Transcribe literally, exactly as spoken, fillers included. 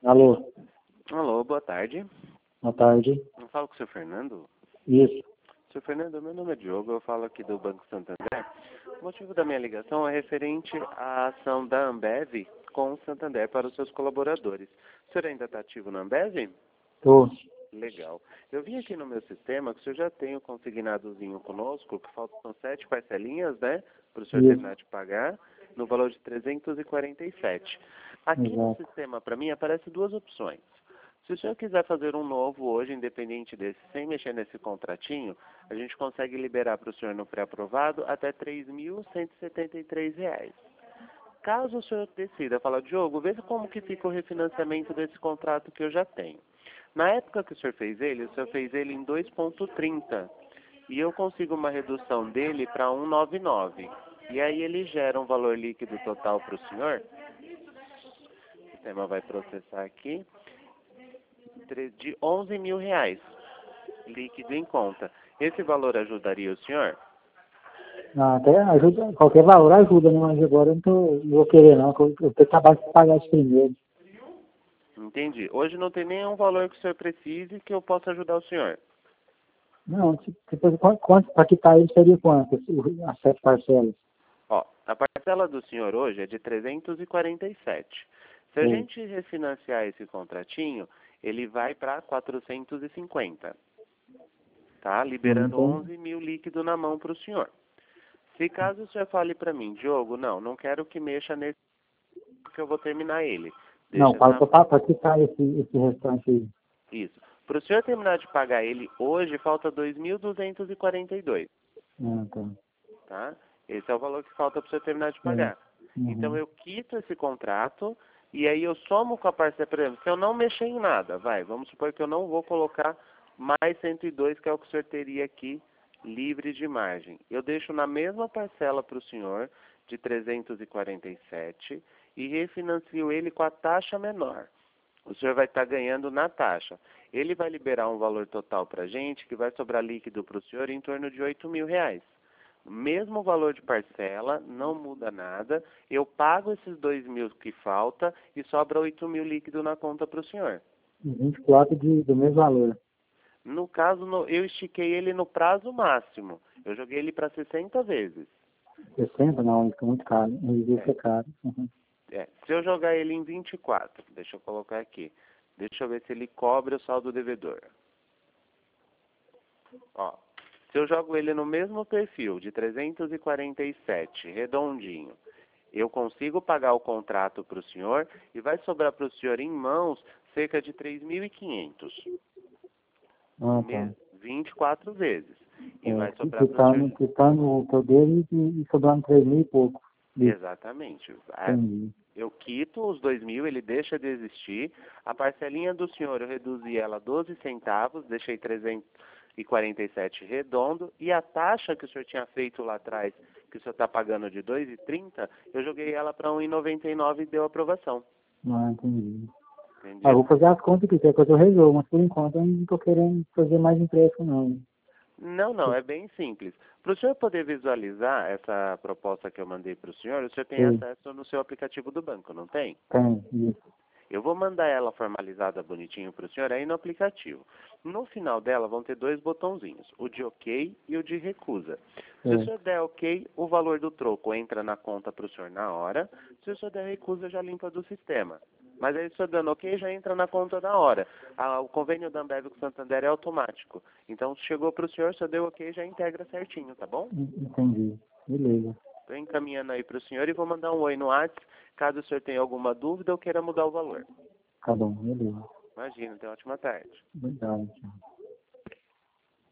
Alô, Alô, boa tarde. boa tarde. Eu falo com o senhor Fernando. Isso. Senhor Fernando, meu nome é Diogo, eu falo aqui do Banco Santander. O motivo da minha ligação é referente à ação da Ambev com o Santander para os seus colaboradores. O senhor ainda está ativo na Ambev? Tô. Legal. Eu vim aqui no meu sistema que o senhor já tem o consignadozinho conosco, que faltam sete parcelinhas, né, para o senhor Isso. terminar de pagar, no valor de trezentos e quarenta e sete. Aqui no Exato. sistema, para mim, aparecem duas opções. Se o senhor quiser fazer um novo hoje, independente desse, sem mexer nesse contratinho, a gente consegue liberar para o senhor no pré-aprovado até três mil cento e setenta e três reais. Caso o senhor decida falar, Diogo, veja como que fica o refinanciamento desse contrato que eu já tenho. Na época que o senhor fez ele, o senhor fez ele em dois ponto trinta. E eu consigo uma redução dele para um vírgula noventa e nove. E aí ele gera um valor líquido total para o senhor. O sistema vai processar aqui. De onze mil reais. Líquido em conta. Esse valor ajudaria o senhor? Ah, até ajuda, qualquer valor ajuda, né? Mas agora eu não, tô, não vou querer não, que eu, eu tenho que acabar de pagar esse primeiro. Entendi. Hoje não tem nenhum valor que o senhor precise que eu possa ajudar o senhor. Não, se- depois quanto, quanto para quitar ele seria quanto? As sete parcelas. Ó, a parcela do senhor hoje é de trezentos e quarenta e sete. Se a Sim. gente refinanciar esse contratinho, ele vai para quatrocentos e cinquenta. Tá? Liberando Então, onze mil líquido na mão para o senhor. Se caso o senhor fale para mim, Diogo, não, não quero que mexa nesse que eu vou terminar ele. não, Deixa essa... para quitar esse, esse restante aí. Isso. Para o senhor terminar de pagar ele hoje, falta dois mil duzentos e quarenta e dois. Ah, tá. Tá? Esse é o valor que falta para o senhor terminar de Sim. pagar. Então Uhum. eu quito esse contrato e aí eu somo com a parcela, por exemplo, se eu não mexer em nada, vai, vamos supor que eu não vou colocar mais cento e dois, que é o que o senhor teria aqui livre de margem. Eu deixo na mesma parcela para o senhor de trezentos e quarenta e sete e refinancio ele com a taxa menor. O senhor vai estar ganhando na taxa. Ele vai liberar um valor total para a gente que vai sobrar líquido para o senhor em torno de oito mil reais. Mesmo valor de parcela, não muda nada. Eu pago esses dois mil que falta e sobra oito mil líquido na conta para o senhor. vinte e quatro de, do mesmo valor. No caso, no- eu estiquei ele no prazo máximo. Eu joguei ele para sessenta vezes. sessenta não, fica muito caro. Isso É, é caro. Uhum. é. Se eu jogar ele em vinte e quatro, deixa eu colocar aqui. Deixa eu ver se ele cobre o saldo devedor. Ó, se eu jogo ele no mesmo perfil de trezentos e quarenta e sete, redondinho, eu consigo pagar o contrato para o senhor e vai sobrar para o senhor em mãos cerca de três mil e quinhentos. Ah, tá. Me- vinte e quatro vezes. E É, vai qui- sobrar para o senhor... quitando, quitando o teu dele e, e sobrando três mil e pouco. Isso, Exatamente. Ah, entendi. eu quito os dois mil, ele deixa de existir. A parcelinha do senhor eu reduzi ela a doze centavos, deixei trezentos e quarenta e sete redondo. E a taxa que o senhor tinha feito lá atrás, que o senhor está pagando de dois e trinta, eu joguei ela para um e noventa e nove e deu aprovação. Ah, entendi. Ah, Entendido? vou fazer as contas aqui, que é coisa eu resolvo, mas por enquanto eu não estou querendo fazer mais empréstimo, não. Não, não, é bem simples. Para o senhor poder visualizar essa proposta que eu mandei para o senhor, o senhor tem Sei, acesso no seu aplicativo do banco, não tem? tem, isso. Eu vou mandar ela formalizada bonitinho para o senhor aí no aplicativo. No final dela vão ter dois botãozinhos, o de OK e o de recusa. Se o É. senhor der OK, o valor do troco entra na conta para o senhor na hora. Se o senhor der recusa, já limpa do sistema. Mas aí, se o senhor dando OK, já entra na conta na hora. Ah, o convênio da Ambev com o Santander é automático. Então, se chegou para o senhor, se o senhor deu OK, já integra certinho, tá bom? En- Entendi. Beleza. Estou encaminhando aí para o senhor e vou mandar um oi no WhatsApp, caso o senhor tenha alguma dúvida ou queira mudar o valor. Tá bom, beleza. Imagina, tenha uma ótima tarde. Obrigado, tchau.